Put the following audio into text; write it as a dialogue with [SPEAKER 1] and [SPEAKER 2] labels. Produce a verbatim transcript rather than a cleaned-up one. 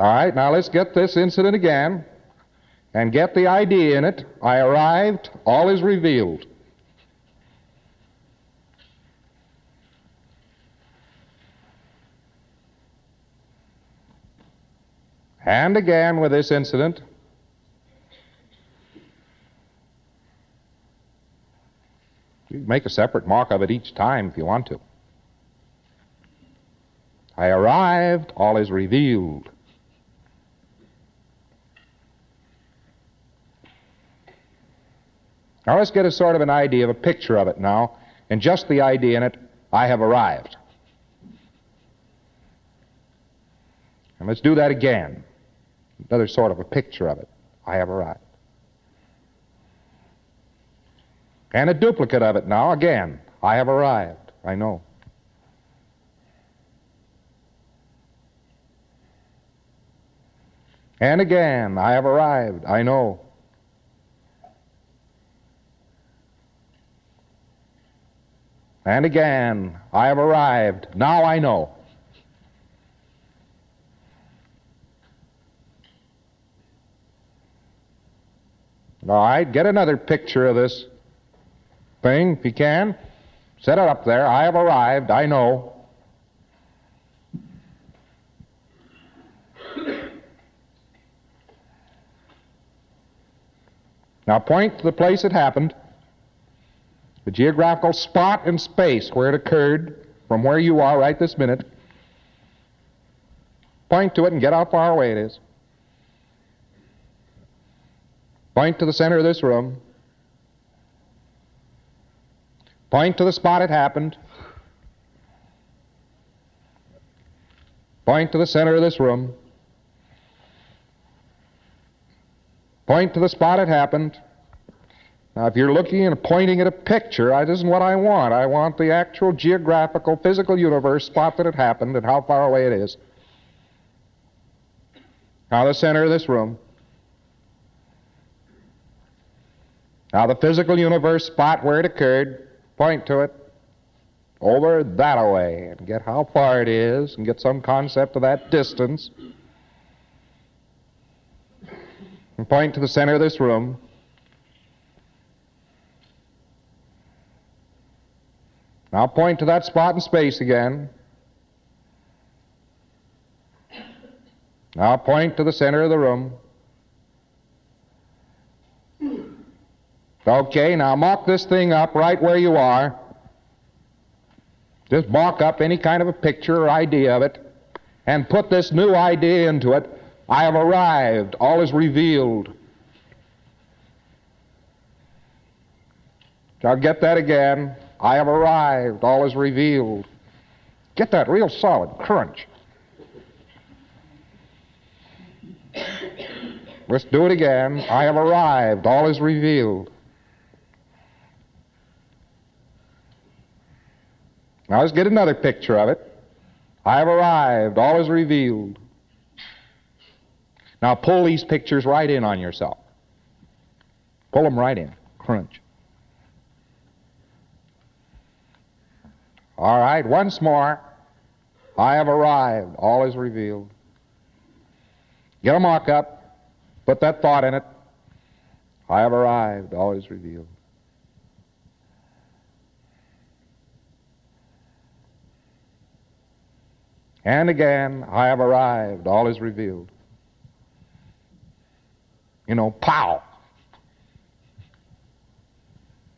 [SPEAKER 1] All right, now let's get this incident again and get the idea in it. I arrived, all is revealed. And again with this incident. You can make a separate mark of it each time if you want to. I arrived, all is revealed. Now let's get a sort of an idea of a picture of it now, and just the idea in it, I have arrived. And let's do that again. Another sort of a picture of it. I have arrived. And a duplicate of it now, again. I have arrived. I know. And again, I have arrived. I know. And again, I have arrived. Now I know. All right, get another picture of this thing, if you can. Set it up there. I have arrived. I know. Now point to the place it happened, the geographical spot in space where it occurred, from where you are right this minute. Point to it and get how far away it is. Point to the center of this room. Point to the spot it happened. Point to the center of this room. Point to the spot it happened. Now, if you're looking and pointing at a picture, that isn't what I want. I want the actual geographical, physical universe spot that it happened and how far away it is. Now, the center of this room. Now, the physical universe spot where it occurred, point to it, over that away, and get how far it is, and get some concept of that distance. And point to the center of this room. Now point to that spot in space again. Now point to the center of the room. Okay, now mark this thing up right where you are. Just mark up any kind of a picture or idea of it, and put this new idea into it. I have arrived. All is revealed. Now get that again. I have arrived. All is revealed. Get that real solid crunch. Let's do it again. I have arrived. All is revealed. Now let's get another picture of it. I have arrived. All is revealed. Now pull these pictures right in on yourself. Pull them right in. Crunch. All right, once more. I have arrived. All is revealed. Get a mark up. Put that thought in it. I have arrived. All is revealed. And again, I have arrived. All is revealed. You know, pow!